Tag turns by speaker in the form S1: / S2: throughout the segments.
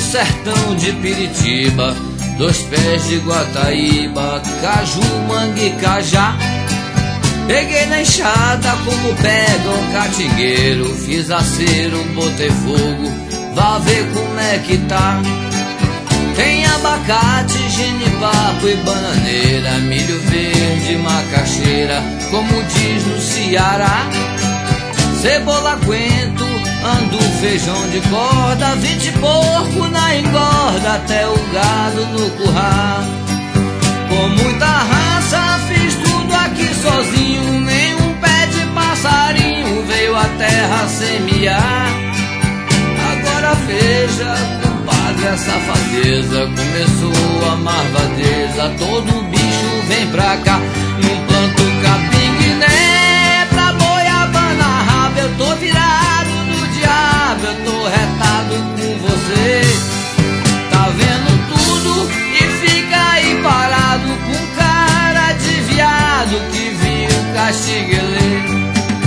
S1: sertão de Piritiba, 2 pés de Guataíba, caju, mangue, cajá. Peguei na enxada como pega um catingueiro, fiz acero, botei fogo, vá ver como é que tá. Tem abacate, genipapo e bananeira, milho verde, macaxeira, como diz no Ceará. Cebola, coentro, andu, feijão de corda, 20 porco na engorda, até o gado no curral. Com muita raça fiz tudo aqui sozinho, nenhum pé de passarinho veio à terra semear. Agora veja, compadre, a safadeza começou a marvadeza, todo bicho vem pra cá, não planto capim-guiné pra goiabana raba. Eu tô virado no diabo, eu tô retado com você. Tá vendo tudo e fica aí parado com cara de viado que viu caxinguelê.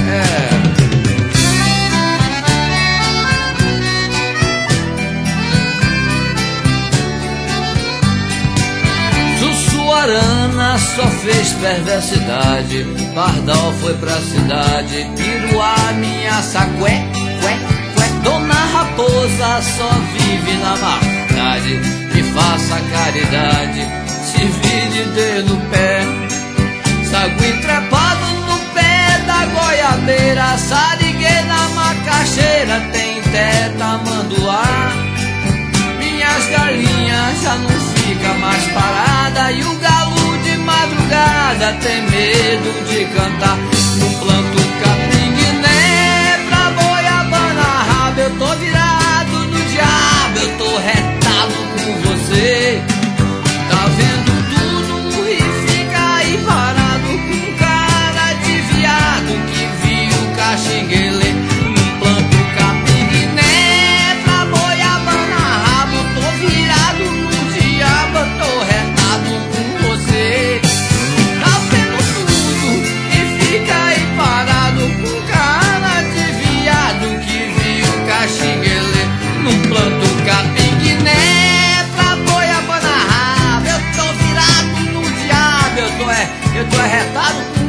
S1: Sussuarana só fez perversidade, pardal foi pra cidade, piruá minha sacué, cué, cué. Dona Raposa só vive na maldade, me faça caridade, se vire de no pé. Sagui trepado no pé da goiabeira, sariguei na macaxeira, tem teta manduá. Minhas galinhas já não fica mais parada, e o galo de madrugada tem medo de cantar. Não planto capim-guiné pra goiabana raba. Eu tô virado no diabo, eu tô retado com você. Tá vendo tudo e fica aí parado com cara de viado que viu caxinguelê. Não planto capim-guiné pra goiabana raba. Eu tô virado no diabo, eu tô retado com você. Tá vendo tudo e fica aí parado com cara de viado que viu caxinguelê. Não planto capim-guiné pra goiabana raba. Eu tô virado no diabo, eu tô retado com